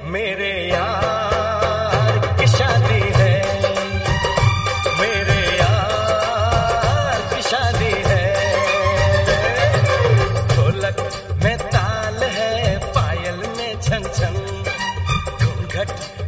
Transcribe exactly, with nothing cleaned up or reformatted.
मेरे यार की शादी है, मेरे यार की शादी है। ढोलक में ताल है, पायल में छन छन, घूंघट